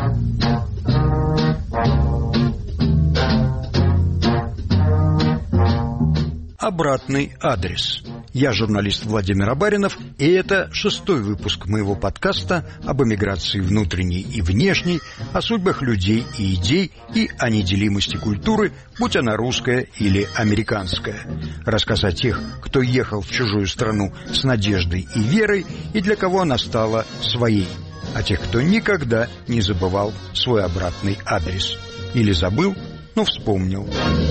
Обратный адрес. Я журналист Владимир Абаринов, и это 6-й выпуск моего подкаста об эмиграции внутренней и внешней, о судьбах людей и идей и о неделимости культуры, будь она русская или американская. Рассказ о тех, кто ехал в чужую страну с надеждой и верой, и для кого она стала своей. О тех, кто никогда не забывал свой обратный адрес. Или забыл, но вспомнил.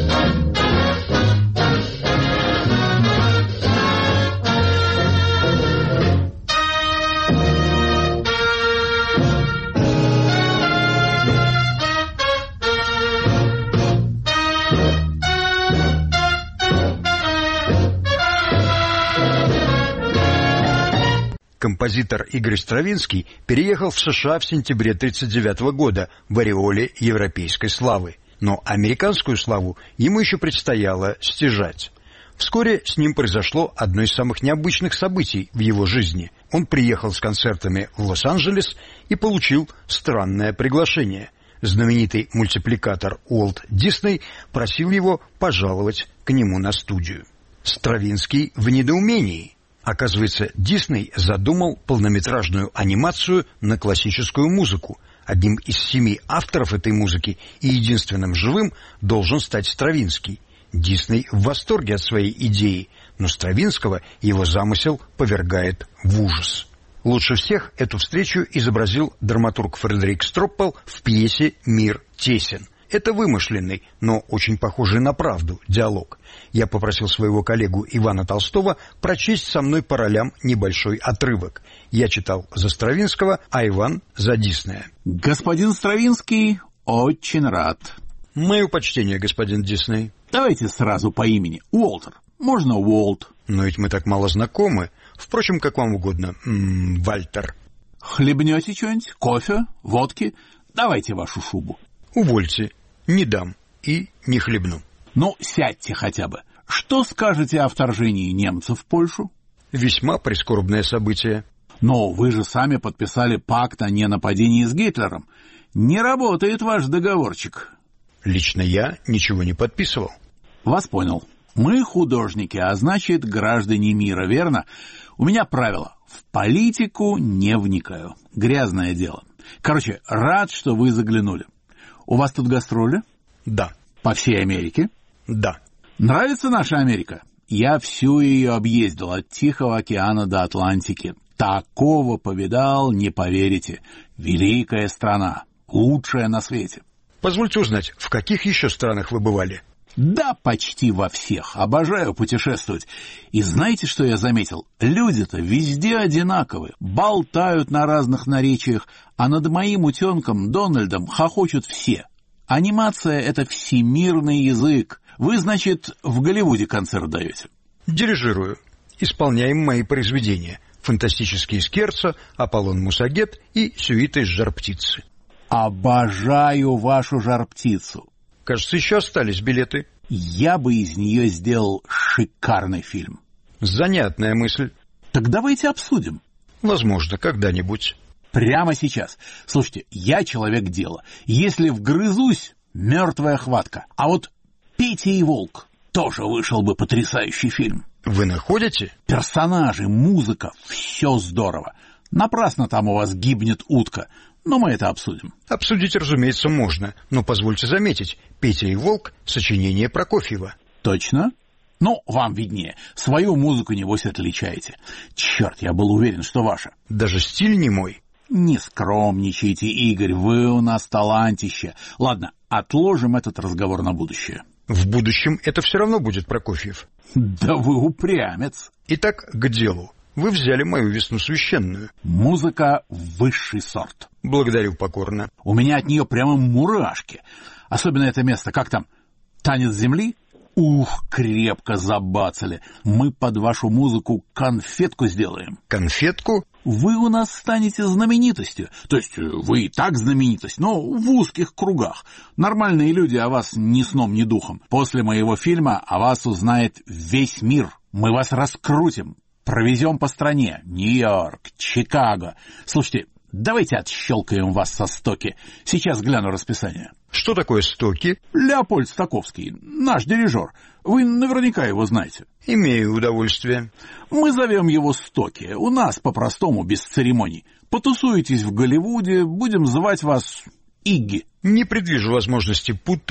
Композитор Игорь Стравинский переехал в США в сентябре 1939 года в ореоле европейской славы. Но американскую славу ему еще предстояло стяжать. Вскоре с ним произошло одно из самых необычных событий в его жизни. Он приехал с концертами в Лос-Анджелес и получил странное приглашение. Знаменитый мультипликатор Уолт Дисней просил его пожаловать к нему на студию. Стравинский в недоумении. Оказывается, Дисней задумал полнометражную анимацию на классическую музыку. Одним из 7 авторов этой музыки и единственным живым должен стать Стравинский. Дисней в восторге от своей идеи, но Стравинского его замысел повергает в ужас. Лучше всех эту встречу изобразил драматург Фредерик Строппел в пьесе «Мир тесен». Это вымышленный, но очень похожий на правду диалог. Я попросил своего коллегу Ивана Толстого прочесть со мной по ролям небольшой отрывок. Я читал за Стравинского, а Иван за Диснея. Господин Стравинский, очень рад. Мое почтение, господин Дисней. Давайте сразу по имени. Уолтер. Можно Уолт. Но ведь мы так мало знакомы. Впрочем, как вам угодно. Вальтер. Хлебнете что-нибудь? Кофе? Водки? Давайте вашу шубу. Увольте. Не дам и не хлебну. Ну, сядьте хотя бы. Что скажете о вторжении немцев в Польшу? Весьма прискорбное событие. Но вы же сами подписали пакт о ненападении с Гитлером. Не работает ваш договорчик. Лично я ничего не подписывал. Вас понял. Мы художники, а значит, граждане мира, верно? У меня правило. В политику не вникаю. Грязное дело. Короче, рад, что вы заглянули. У вас тут гастроли? Да. По всей Америке? Да. Нравится наша Америка? Я всю ее объездил, от Тихого океана до Атлантики. Такого повидал, не поверите. Великая страна, лучшая на свете. Позвольте узнать, в каких еще странах вы бывали? Да, почти во всех. Обожаю путешествовать. И знаете, что я заметил? Люди-то везде одинаковые, болтают на разных наречиях, а над моим утенком Дональдом хохочут все. Анимация — это всемирный язык. Вы, значит, в Голливуде концерт даете? Дирижирую. Исполняем мои произведения. Фантастические скерцо, Аполлон Мусагет и сюита из Жар-птицы. Обожаю вашу Жар-птицу. Кажется, еще остались билеты. Я бы из нее сделал шикарный фильм. Занятная мысль. Так давайте обсудим. Возможно, когда-нибудь. Прямо сейчас. Слушайте, я человек дела. Если вгрызусь, мертвая хватка. А вот «Петя и волк» тоже вышел бы потрясающий фильм. Вы находите? Персонажи, музыка, все здорово. Напрасно там у вас гибнет утка. Но мы это обсудим. Обсудить, разумеется, можно. Но позвольте заметить, «Петя и волк» — сочинение Прокофьева. Точно? Ну, вам виднее. Свою музыку, небось, отличаете. Черт, я был уверен, что ваша. Даже стиль не мой. Не скромничайте, Игорь, вы у нас талантище. Ладно, отложим этот разговор на будущее. В будущем это все равно будет Прокофьев. Да вы упрямец. Итак, к делу. Вы взяли мою «Весну священную». Музыка — высший сорт. Благодарю покорно. У меня от нее прямо мурашки. Особенно это место, как там, «Танец земли»? Ух, крепко забацали. Мы под вашу музыку конфетку сделаем. Конфетку? Вы у нас станете знаменитостью. То есть вы и так знаменитость, но в узких кругах. Нормальные люди о вас ни сном, ни духом. После моего фильма о вас узнает весь мир. Мы вас раскрутим. Провезем по стране. Нью-Йорк, Чикаго. Слушайте, Давайте отщелкаем вас со Стоки. Сейчас гляну расписание. Что такое Стоки? Леопольд Стаковский, наш дирижер. Вы наверняка его знаете. Имею удовольствие. Мы зовем его Стоки. У нас по-простому, без церемоний. Потусуетесь в Голливуде, будем звать вас Игги. Не предвижу возможности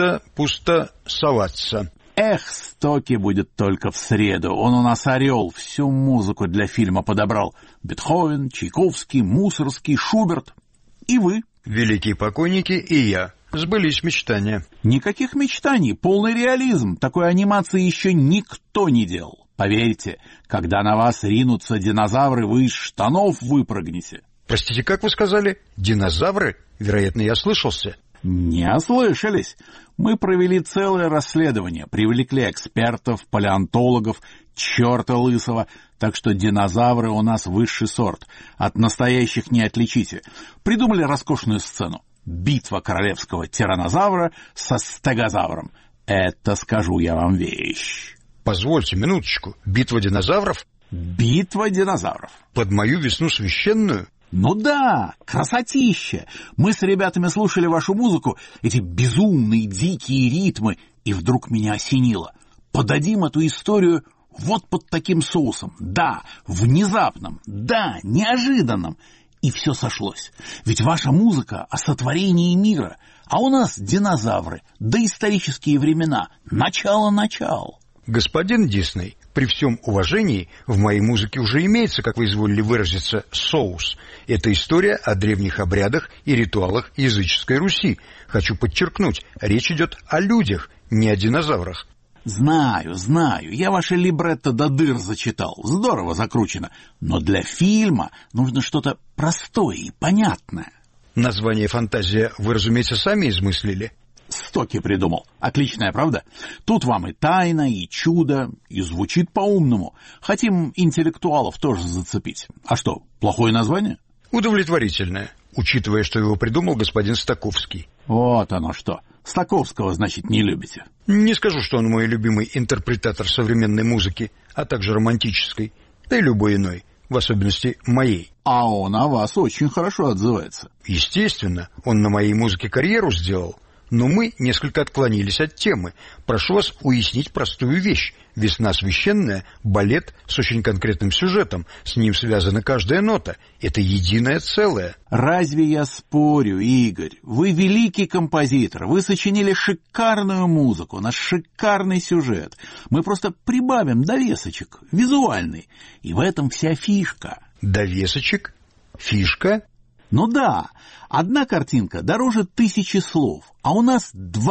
пустосоваться. Эх, Стоки будет только в среду. Он у нас орел, всю музыку для фильма подобрал. Бетховен, Чайковский, Мусорский, Шуберт. И вы. Великие покойники и я. Сбылись мечтания. Никаких мечтаний, полный реализм. Такой анимации еще никто не делал. Поверьте, когда на вас ринутся динозавры, вы из штанов выпрыгнете. Простите, как вы сказали? Динозавры? Вероятно, я ослышался. Не ослышались. Мы провели целое расследование, привлекли экспертов, палеонтологов, черта лысого, так что динозавры у нас высший сорт. От настоящих не отличите. Придумали роскошную сцену. Битва королевского тираннозавра со стегозавром. Это, скажу я вам, вещь. Позвольте минуточку. Битва динозавров? Битва динозавров. Под мою весну священную? Ну да, красотища. Мы с ребятами слушали вашу музыку, эти безумные дикие ритмы, и вдруг меня осенило. Подадим эту историю вот под таким соусом. Да, внезапным, да, неожиданным. И все сошлось. Ведь ваша музыка о сотворении мира, а у нас динозавры, доисторические времена, начало-начал. Господин Дисней, при всем уважении, в моей музыке уже имеется, как вы изволили выразиться, соус. Это история о древних обрядах и ритуалах языческой Руси. Хочу подчеркнуть, речь идет о людях, не о динозаврах. Знаю, я ваше либретто до дыр зачитал, здорово закручено, но для фильма нужно что-то простое и понятное. Название «Фантазия» вы, разумеется, сами измыслили. Стоки придумал. Отличная, правда? Тут вам и тайна, и чудо, и звучит по-умному. Хотим интеллектуалов тоже зацепить. А что, плохое название? Удовлетворительное, учитывая, что его придумал господин Стаковский. Вот оно что. Стаковского, значит, не любите. Не скажу, что он мой любимый интерпретатор современной музыки, а также романтической, да и любой иной, в особенности моей. А он о вас очень хорошо отзывается. Естественно, он на моей музыке карьеру сделал. Но мы несколько отклонились от темы. Прошу вас уяснить простую вещь. «Весна священная» — балет с очень конкретным сюжетом. С ним связана каждая нота. Это единое целое. Разве я спорю, Игорь? Вы великий композитор. Вы сочинили шикарную музыку, наш шикарный сюжет. Мы просто прибавим довесочек, визуальный. И в этом вся фишка. Довесочек? Фишка? Ну да, одна картинка дороже 1000 слов, а у нас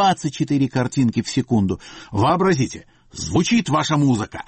24 картинки в секунду. Вообразите, звучит ваша музыка.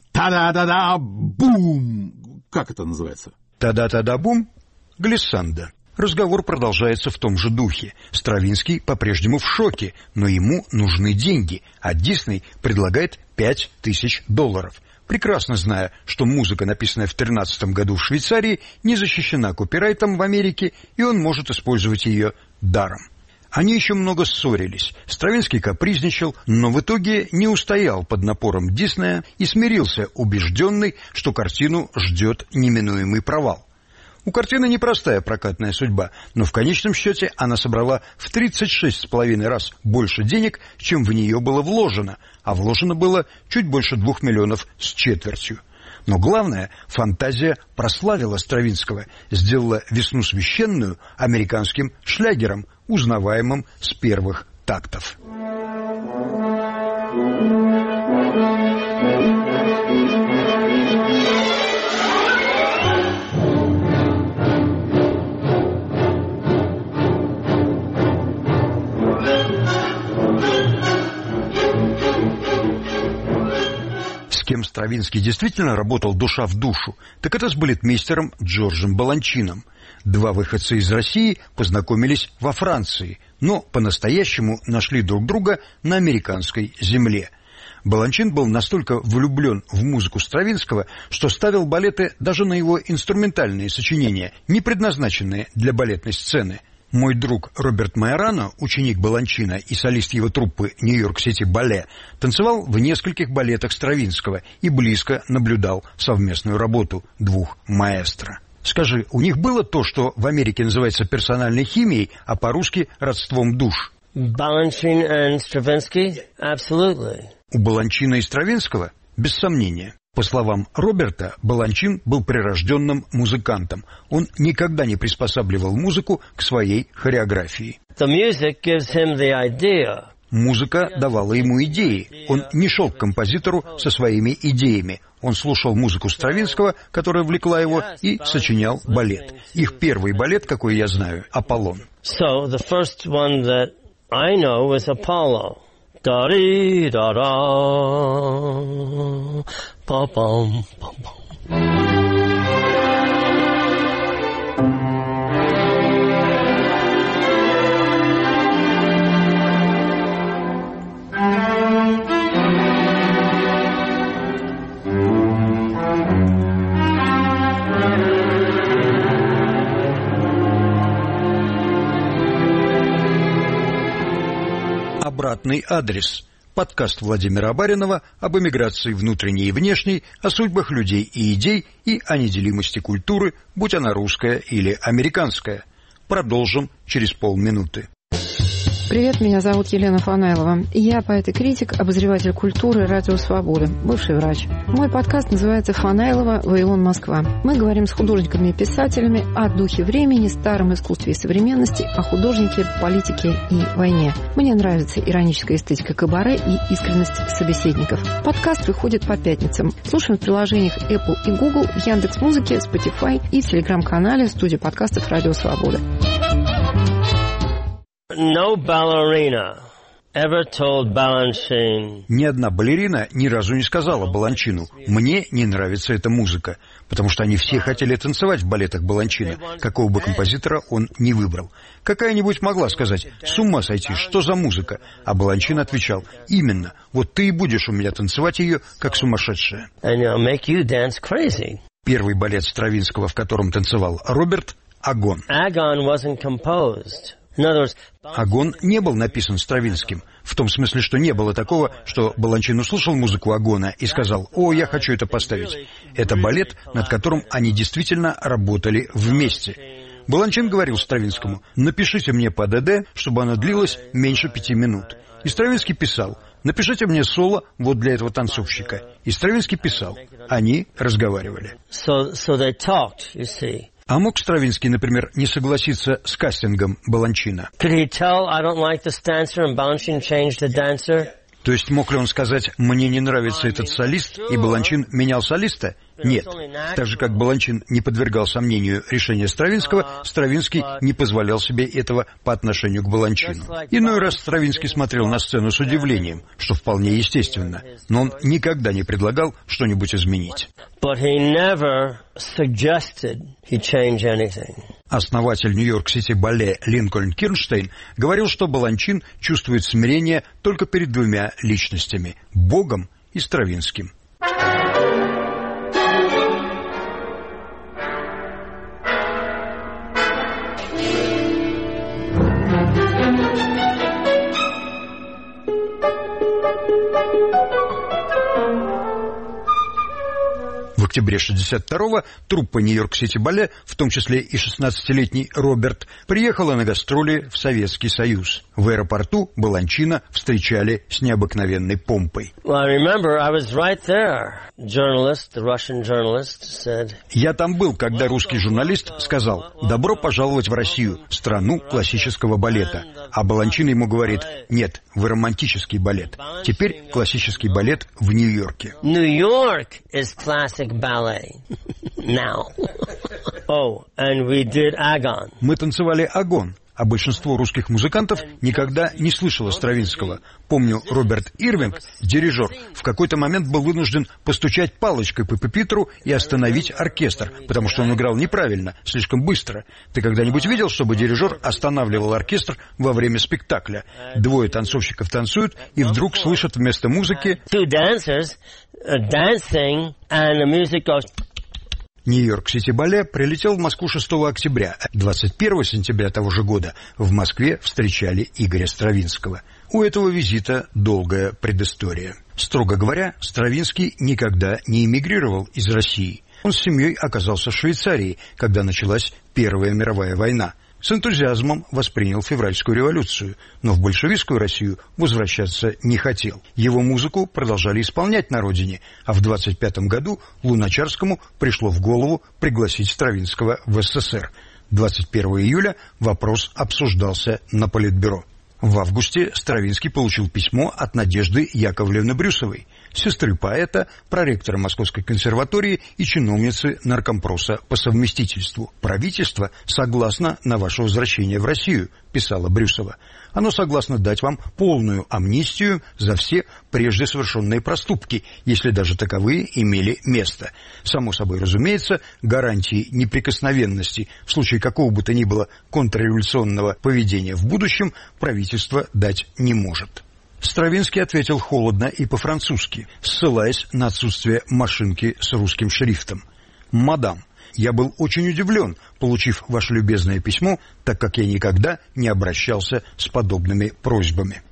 Та-да-да-да-бум! Как это называется? Та-да-та-да-бум? Глиссанда. Разговор продолжается в том же духе. Стравинский по-прежнему в шоке, но ему нужны деньги, а Дисней предлагает $5000. Прекрасно зная, что музыка, написанная в 13 году в Швейцарии, не защищена копирайтом в Америке, и он может использовать ее даром. Они еще много ссорились. Стравинский капризничал, но в итоге не устоял под напором Диснея и смирился, убежденный, что картину ждет неминуемый провал. У картины непростая прокатная судьба, но в конечном счете она собрала в 36,5 раз больше денег, чем в нее было вложено, а вложено было чуть больше 2 миллионов с четвертью. Но главное, «Фантазия» прославила Стравинского, сделала «Весну священную» американским шлягером, узнаваемым с первых тактов. С кем Стравинский действительно работал душа в душу, так это с балетмейстером Джорджем Баланчином. Два выходца из России познакомились во Франции, но по-настоящему нашли друг друга на американской земле. Баланчин был настолько влюблен в музыку Стравинского, что ставил балеты даже на его инструментальные сочинения, не предназначенные для балетной сцены. Мой друг Роберт Майорано, ученик Баланчина и солист его труппы «Нью-Йорк-Сити Бале», танцевал в нескольких балетах Стравинского и близко наблюдал совместную работу двух маэстро. Скажи, у них было то, что в Америке называется персональной химией, а по-русски родством душ? Balanchine and Stravinsky? Absolutely. У Баланчина и Стравинского? Без сомнения. По словам Роберта, Баланчин был прирожденным музыкантом. Он никогда не приспосабливал музыку к своей хореографии. The music gives him the idea. Музыка давала ему идеи. Он не шел к композитору со своими идеями. Он слушал музыку Стравинского, которая влекла его, и сочинял балет. Их первый балет, какой я знаю, «Аполлон». So the first one that I know was Apollo. Da-dee-da-da, pa-pum, pa-pum. Обратный адрес. Подкаст Владимира Баринова об эмиграции внутренней и внешней, о судьбах людей и идей и о неделимости культуры, будь она русская или американская. Продолжим через полминуты. Привет, меня зовут Елена Фанайлова. Я поэт и критик, обозреватель культуры «Радио Свобода», бывший врач. Мой подкаст называется «Фанайлова. Вавилон. Москва». Мы говорим с художниками и писателями о духе времени, старом искусстве и современности, о художнике, политике и войне. Мне нравится ироническая эстетика кабаре и искренность собеседников. Подкаст выходит по пятницам. Слушаем в приложениях Apple и Google, в Яндекс.Музыке, Spotify и в телеграм-канале студии подкастов «Радио Свобода». No ballerina ever told Balanchine. Ни одна балерина ни разу не сказала Баланчину: «Мне не нравится эта музыка», потому что они все хотели танцевать в балетах Баланчина, какого бы композитора он ни выбрал. Какая-нибудь могла сказать: «С ума сойти, что за музыка?» А Баланчин отвечал: «Именно, вот ты и будешь у меня танцевать ее, как сумасшедшая». And I'll make you dance crazy. Первый балет Стравинского, в котором танцевал Роберт, «Агон». Agon wasn't composed. In other words, «Агон» не был написан Стравинским, в том смысле, что не было такого, что Баланчин услышал музыку «Агона» и сказал: «О, я хочу это поставить». Это балет, над которым они действительно работали вместе. Баланчин говорил Стравинскому: «Напишите мне по ДД, чтобы оно длилось меньше 5 минут». И Стравинский писал: «Напишите мне соло вот для этого танцовщика». И Стравинский писал. Они разговаривали. so they talked, you see. А мог Стравинский, например, не согласиться с кастингом Баланчина? Could he tell I don't like this dancer and Balanchine changed the dancer? То есть мог ли он сказать: «Мне не нравится этот солист», и Баланчин менял солиста? Нет. Так же, как Баланчин не подвергал сомнению решения Стравинского, Стравинский не позволял себе этого по отношению к Баланчину. Иной раз Стравинский смотрел на сцену с удивлением, что вполне естественно, но он никогда не предлагал что-нибудь изменить. But he never suggested he change anything. Основатель Нью-Йорк-Сити бале Линкольн Кирнштейн говорил, что Баланчин чувствует смирение только перед двумя личностями – Богом и Стравинским. В октябре 1962-го труппа Нью-Йорк-Сити бале, в том числе и 16-летний Роберт, приехала на гастроли в Советский Союз. В аэропорту Баланчина встречали с необыкновенной помпой. Я там был, когда русский журналист сказал: «Добро пожаловать в Россию, страну классического балета». А Баланчин ему говорит: «Нет, вы романтический балет. Теперь классический балет в Нью-Йорке». Нью-Йорк is classic ballet now. Oh, and we did Agon. Мы танцевали «Агон», а большинство русских музыкантов никогда не слышало Стравинского. Помню, Роберт Ирвинг, дирижер, в какой-то момент был вынужден постучать палочкой по пюпитру и остановить оркестр, потому что он играл неправильно, слишком быстро. Ты когда-нибудь видел, чтобы дирижер останавливал оркестр во время спектакля? Двое танцовщиков танцуют и вдруг слышат вместо музыки... Two dancers dancing, and the music goes... Нью-Йорк-Сити бале прилетел в Москву 6 октября. 21 сентября того же года в Москве встречали Игоря Стравинского. У этого визита долгая предыстория. Строго говоря, Стравинский никогда не эмигрировал из России. Он с семьей оказался в Швейцарии, когда началась Первая мировая война. С энтузиазмом воспринял февральскую революцию, но в большевистскую Россию возвращаться не хотел. Его музыку продолжали исполнять на родине, а в 25 году Луначарскому пришло в голову пригласить Стравинского в СССР. 21 июля вопрос обсуждался на Политбюро. В августе Стравинский получил письмо от Надежды Яковлевны Брюсовой, сестры поэта, проректора Московской консерватории и чиновницы наркомпроса по совместительству. «Правительство согласно на ваше возвращение в Россию», — писала Брюсова. «Оно согласно дать вам полную амнистию за все прежде совершенные проступки, если даже таковые имели место. Само собой разумеется, гарантии неприкосновенности в случае какого бы то ни было контрреволюционного поведения в будущем правительство дать не может». Стравинский ответил холодно и по-французски, ссылаясь на отсутствие машинки с русским шрифтом. «Мадам, я был очень удивлен, получив ваше любезное письмо, так как я никогда не обращался с подобными просьбами».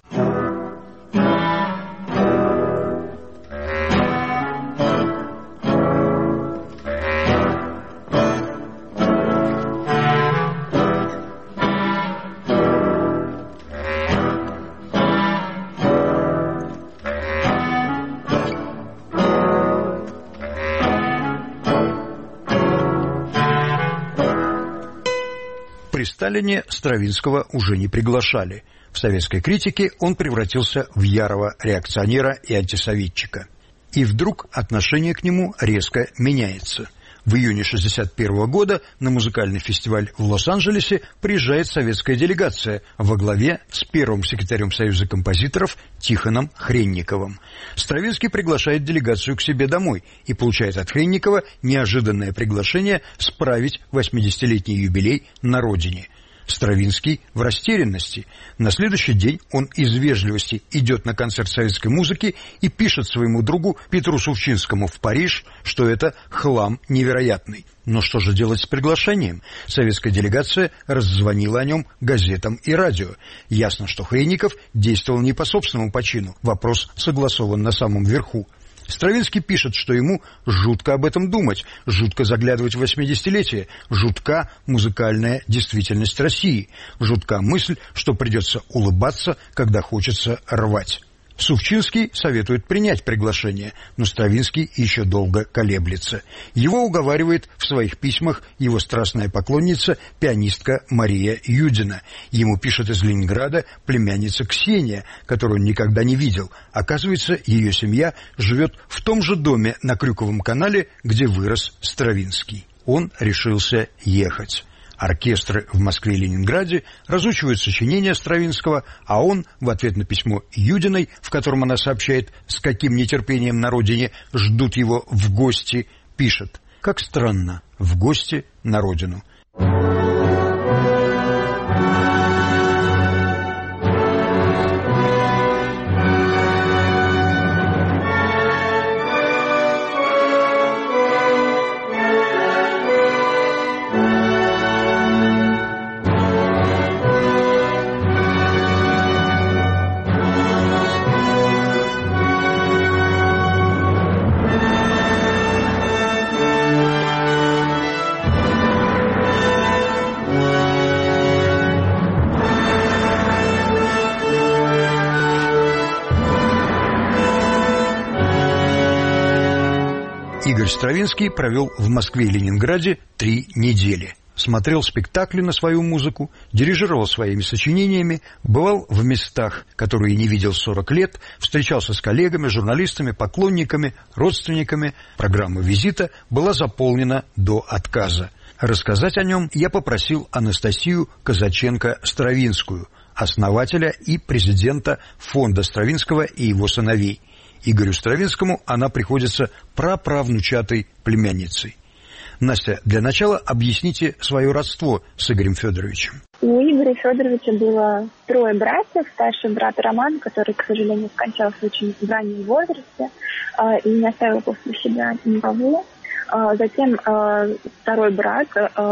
При Сталине Стравинского уже не приглашали. В советской критике он превратился в ярого реакционера и антисоветчика. И вдруг отношение к нему резко меняется. В июне 1961 года на музыкальный фестиваль в Лос-Анджелесе приезжает советская делегация во главе с первым секретарем Союза композиторов Тихоном Хренниковым. Стравинский приглашает делегацию к себе домой и получает от Хренникова неожиданное приглашение справить 80-летний юбилей на родине. Стравинский в растерянности. На следующий день он из вежливости идет на концерт советской музыки и пишет своему другу Петру Сувчинскому в Париж, что это хлам невероятный. Но что же делать с приглашением? Советская делегация раззвонила о нем газетам и радио. Ясно, что Хренников действовал не по собственному почину. Вопрос согласован на самом верху. Стравинский пишет, что ему жутко об этом думать, жутко заглядывать в 80-летие, жутка музыкальная действительность России, жутка мысль, что придется улыбаться, когда хочется рвать. Сувчинский советует принять приглашение, но Стравинский еще долго колеблется. Его уговаривает в своих письмах его страстная поклонница, пианистка Мария Юдина. Ему пишет из Ленинграда племянница Ксения, которую он никогда не видел. Оказывается, ее семья живет в том же доме на Крюковом канале, где вырос Стравинский. Он решился ехать. Оркестры в Москве и Ленинграде разучивают сочинения Стравинского, а он, в ответ на письмо Юдиной, в котором она сообщает, с каким нетерпением на родине ждут его в гости, пишет: «Как странно, в гости на родину». Игорь Стравинский провел в Москве и Ленинграде 3 недели. Смотрел спектакли на свою музыку, дирижировал своими сочинениями, бывал в местах, которые не видел 40 лет, встречался с коллегами, журналистами, поклонниками, родственниками. Программа визита была заполнена до отказа. Рассказать о нем я попросил Анастасию Казаченко-Стравинскую, основателя и президента фонда Стравинского и его сыновей. Игорю Стравинскому она приходится праправнучатой племянницей. Настя, для начала объясните свое родство с Игорем Федоровичем. У Игоря Федоровича было 3 братьев. Старший брат Роман, который, к сожалению, скончался в очень раннем возрасте и не оставил после себя никого. Затем второй брат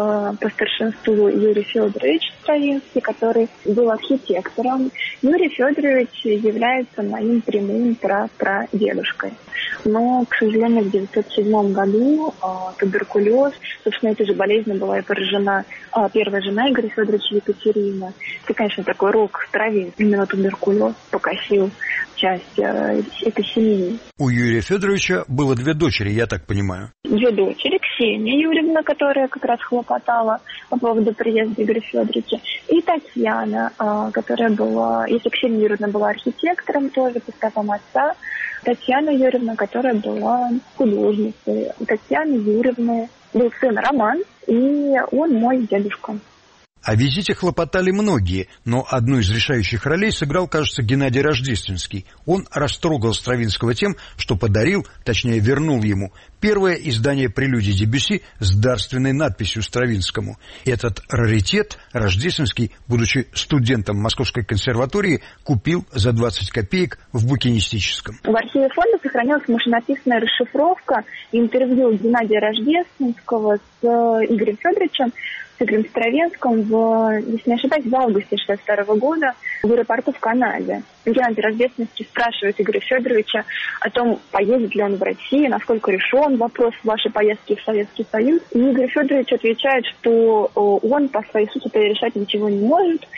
по старшинству Юрий Федорович Стравинский, который был архитектором. Юрий Федорович является моим прямым прадедушкой. Но, к сожалению, в 1907 году туберкулез, собственно, этой же болезнью была и поражена первая жена Игоря Федоровича Екатерина. Это, конечно, такой рок Стравинский. Именно туберкулез покосил часть этой семьи. У Юрия Федоровича было 2 дочери, я так понимаю. 2 дочери. Ксения Юрьевна, которая как раз хлопотала по поводу приезда Игоря Федоровича, и Татьяна, которая была, если Ксения Юрьевна была архитектором тоже по стопам отца, Татьяна Юрьевна, которая была художницей. У Татьяны Юрьевны был сын Роман, и он мой дедушка. О визите хлопотали многие, но одну из решающих ролей сыграл, кажется, Геннадий Рождественский. Он растрогал Стравинского тем, что подарил, точнее вернул ему, первое издание прелюдий Дебюсси с дарственной надписью Стравинскому. Этот раритет Рождественский, будучи студентом Московской консерватории, купил за 20 копеек в букинистическом. В архиве фонда сохранилась машинописная расшифровка интервью Геннадия Рождественского с Игорем Федоровичем, с Игорем Стравинским, если не ошибаюсь, в августе 1962 года в аэропорту в Канаде. Геннадий Рождественский спрашивает Игоря Федоровича о том, поедет ли он в Россию, насколько решен вопрос вашей поездки в Советский Союз. И Игорь Федорович отвечает, что он по своей сути решать ничего не может.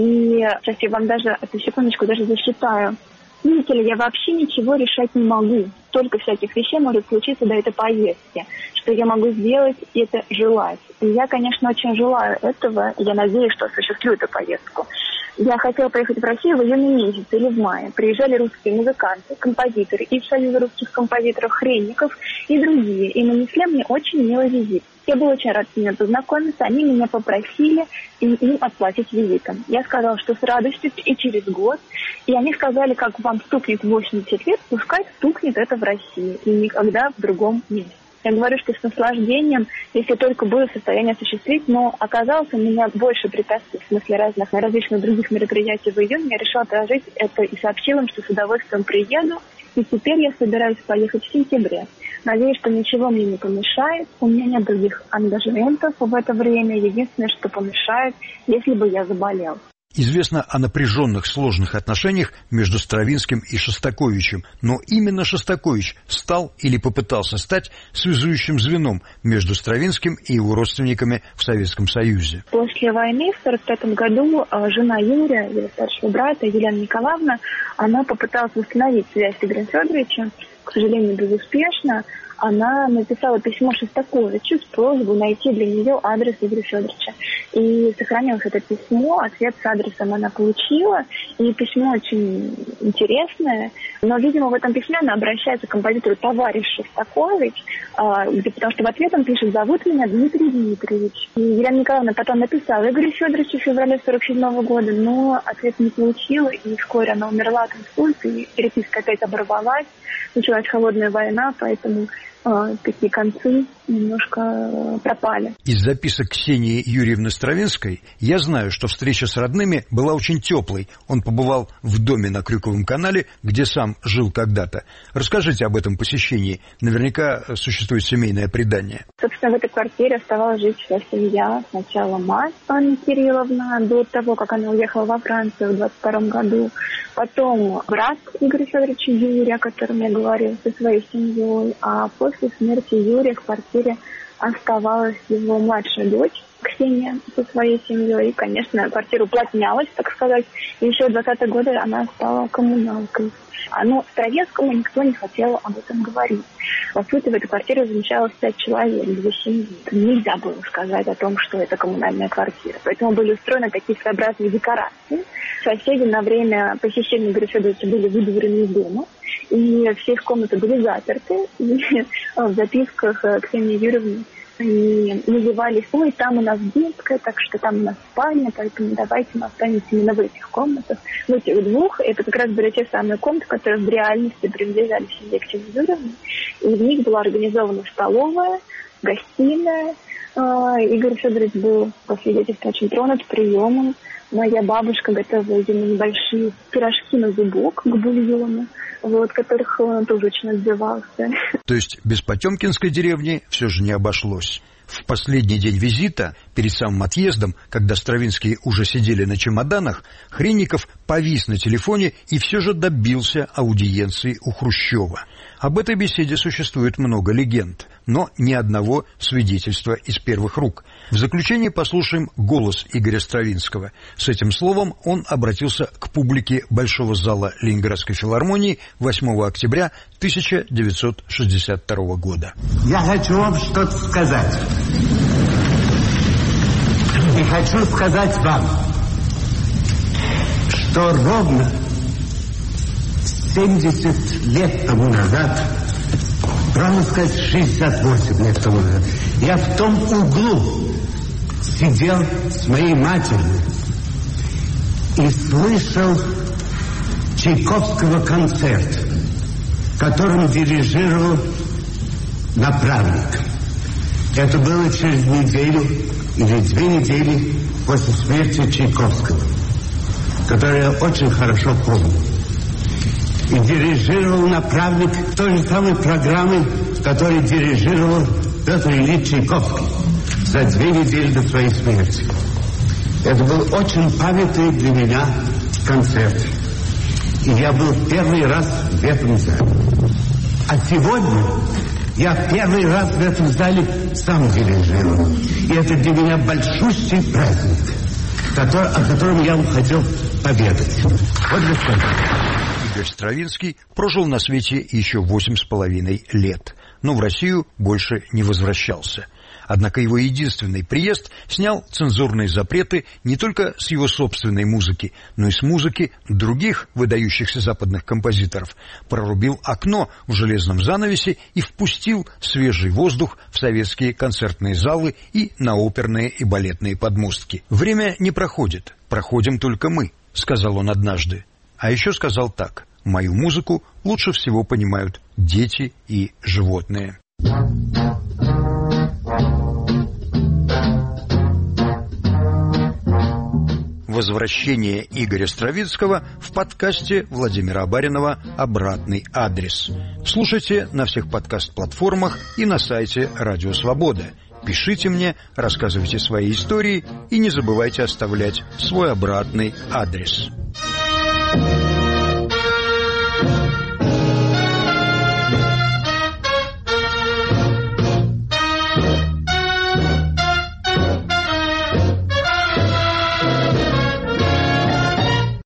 И сейчас я вам даже, эту секундочку, даже засчитаю. Видите ли, я вообще ничего решать не могу. Столько всяких вещей может случиться до этой поездки. Что я могу сделать, это желать. И я, конечно, очень желаю этого. И я надеюсь, что осуществлю эту поездку. Я хотела поехать в Россию в июне месяце или в мае. Приезжали русские музыканты, композиторы из Союза русских композиторов, Хренников и другие. И нанесли мне очень милый визит. Я была очень рада с ними познакомиться. Они меня попросили им отплатить визитом. Я сказала, что с радостью и через год. И они сказали, как вам стукнет 80 лет, пускай стукнет это в России и никогда в другом месте. Я говорю, что с наслаждением, если только буду в состоянии осуществить, но оказалось, у меня больше препятствий, в смысле различных других мероприятий в июне. Я решила отложить это и сообщила им, что с удовольствием приеду. И теперь я собираюсь поехать в сентябре. Надеюсь, что ничего мне не помешает. У меня нет других ангажементов в это время. Единственное, что помешает, если бы я заболел. Известно о напряженных, сложных отношениях между Стравинским и Шостаковичем, но именно Шостакович стал или попытался стать связующим звеном между Стравинским и его родственниками в Советском Союзе. После войны в 1945 году жена Юрия, его старшего брата, Елена Николаевна, она попыталась восстановить связь с Игорем Федоровичем, к сожалению, безуспешно. Она написала письмо Шостаковичу с просьбой найти для нее адрес Игоря Федоровича. И сохранилось это письмо, ответ с адресом она получила. И письмо очень интересное. Но, видимо, в этом письме она обращается к композитору товарищ Шостакович, потому что в ответ он пишет: «Зовут меня Дмитрий Дмитриевич». И Елена Николаевна потом написала Игорю Федоровичу в феврале 1947 года, но ответ не получила, и вскоре она умерла от инсульта, и переписка опять оборвалась. Началась холодная война, поэтому такие концы немножко пропали. Из записок Ксении Юрьевны Стравинской я знаю, что встреча с родными была очень теплой. Он побывал в доме на Крюковом канале, где сам жил когда-то. Расскажите об этом посещении. Наверняка существует семейное предание. Собственно, в этой квартире оставалась жить вся семья. Сначала мать Анна Кирилловна, до того, как она уехала во Францию в 22 году. Потом брат Игоря Федоровича Юрия, о котором я говорила, со своей семьей. А после смерти Юрия в квартире оставалась его младшая дочь Ксения со своей семьей. И, конечно, квартира уплотнялась, так сказать. И еще в 20-е годы она стала коммуналкой. Но Стравинскому никто не хотел об этом говорить. По сути, в этой квартире замещалось 5 человек, 2 семьи. Нельзя было сказать о том, что это коммунальная квартира. Поэтому были устроены такие своеобразные декорации. Соседи на время посещения Игоря Федоровича были выдворены из дома. И все их комнаты были заперты. И в записках Ксении Юрьевны они назывались: ой, там у нас детская, так что там у нас спальня, поэтому давайте мы останемся именно в этих комнатах. В этих 2 это как раз были те самые комнаты, которые в реальности принадлежали семье Ксении Юрьевны. И в них была организована столовая, гостиная, Игорь Федорович был, по свидетельству, очень тронут приемом. Моя бабушка готовила ему небольшие пирожки на зубок к бульону, которых он тоже очень отзывался. То есть без Потемкинской деревни все же не обошлось. В последний день визита, перед самым отъездом, когда Стравинские уже сидели на чемоданах, Хренников повис на телефоне и все же добился аудиенции у Хрущева. Об этой беседе существует много легенд, но ни одного свидетельства из первых рук. В заключение послушаем голос Игоря Стравинского. С этим словом он обратился к публике Большого зала Ленинградской филармонии 8 октября 1962 года. Я хочу вам что-то сказать. И хочу сказать вам, что ровно 70 лет тому назад, правильно сказать, 68 лет тому назад, я в том углу сидел с моей матерью и слышал Чайковского концерт, которым дирижировал направник. Это было через неделю или 2 недели после смерти Чайковского, который я очень хорошо помню. И дирижировал направник той же самой программы, которой дирижировал Петр Ильич Чайковский за 2 недели до своей смерти. Это был очень памятный для меня концерт. И я был первый раз в этом зале. А сегодня я первый раз в этом зале сам дирижировал. И это для меня большущий праздник, о котором я вам хотел поведать. Вот господин. Игорь Стравинский прожил на свете еще 8,5 лет, но в Россию больше не возвращался. Однако его единственный приезд снял цензурные запреты не только с его собственной музыки, но и с музыки других выдающихся западных композиторов, прорубил окно в железном занавесе и впустил свежий воздух в советские концертные залы и на оперные и балетные подмостки. «Время не проходит, проходим только мы», — сказал он однажды. А еще сказал так: «Мою музыку лучше всего понимают дети и животные». Возвращение Игоря Стравинского в подкасте Владимира Абаринова «Обратный адрес». Слушайте на всех подкаст-платформах и на сайте Радио Свобода. Пишите мне, рассказывайте свои истории и не забывайте оставлять свой обратный адрес.